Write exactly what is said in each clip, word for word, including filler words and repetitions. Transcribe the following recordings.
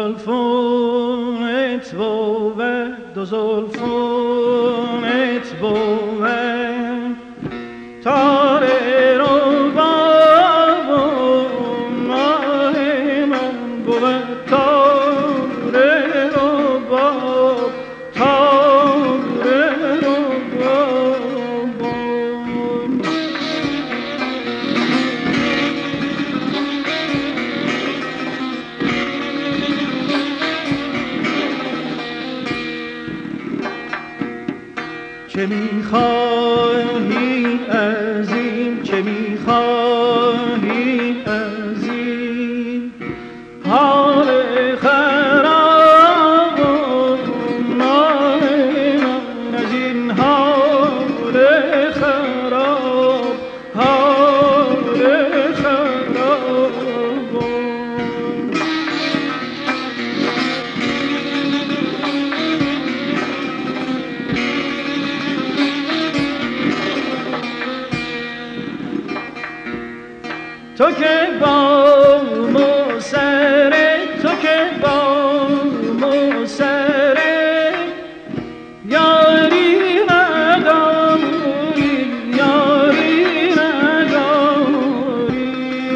زلفونت بود دو زلفونت بود تاره رو بابون ماه من بود تاره رو باب تاره رو بابون چه میخواهی از این چه میخواهی از این حال خراب ماه من از این حال خراب حال خراب تو که با موسره تو که با موسره یاری نداری یاری نداری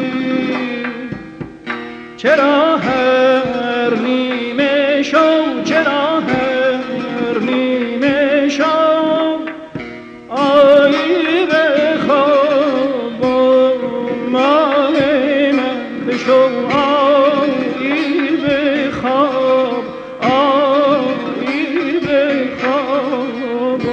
چرا هر نیمه شو چرا هر نیمه شو آیی به خواب ماه من بشو آیی به خواب آیی به خواب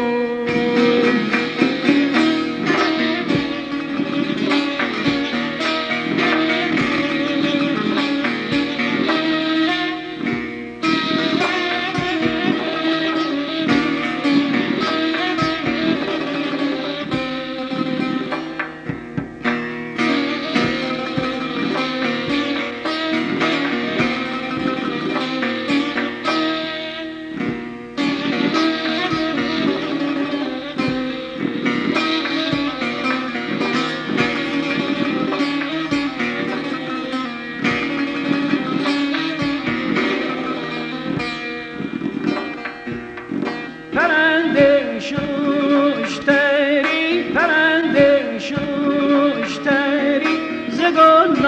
پرنده شوشتری پرنده شوشتری ز گل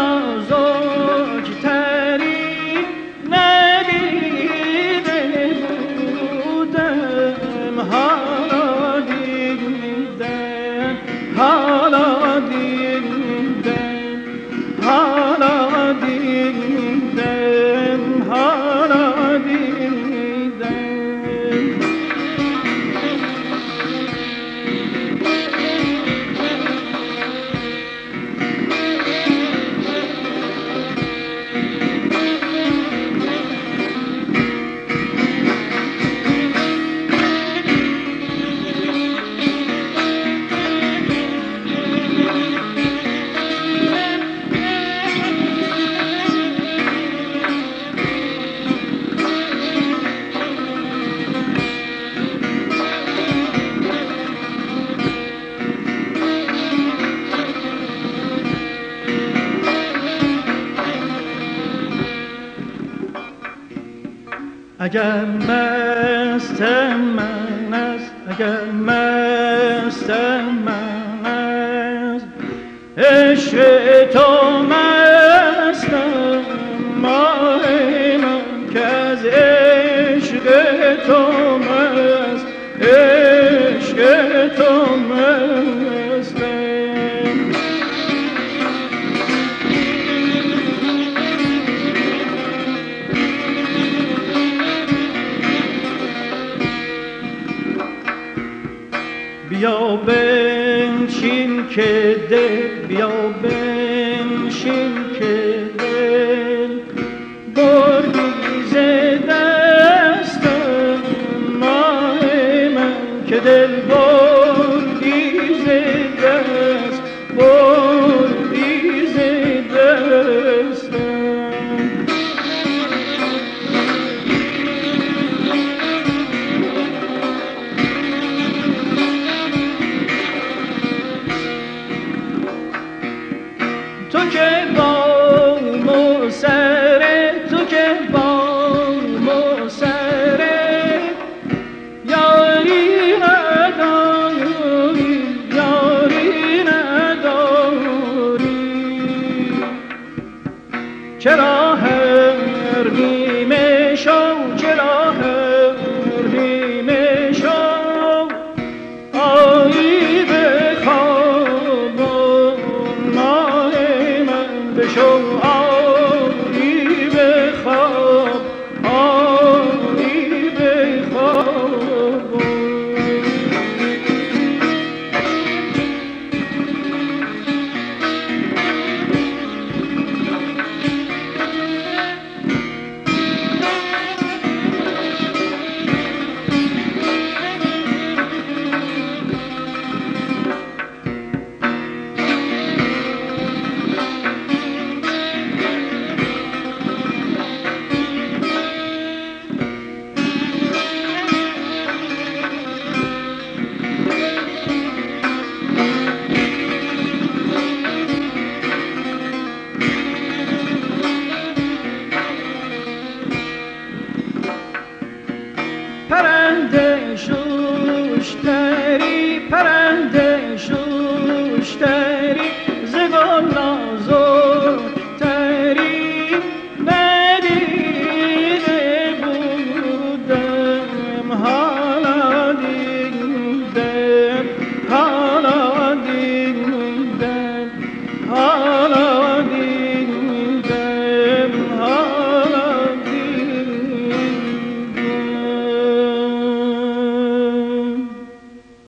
نازکتری ندیده بودم حالا دیدم حالا دیدم حالا دیدم حالا دیدم اگر مستم من است اگر مستم من است عشق تو مستم ماه من که از عشق تو مست عشق تو مستم بیا بنشین که دل بیا بنشین که دل بردی ز دستم ماه من که دل